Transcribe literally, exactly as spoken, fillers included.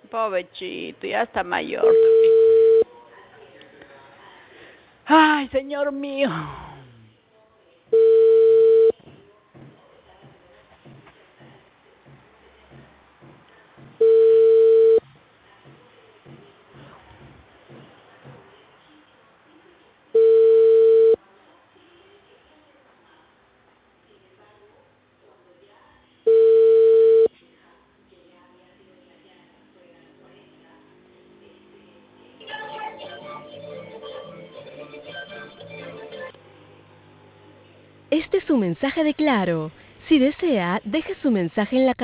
Pobrecito, ya está mayor. Ay, señor mío. Este es su mensaje de Claro. Si desea, deje su mensaje en la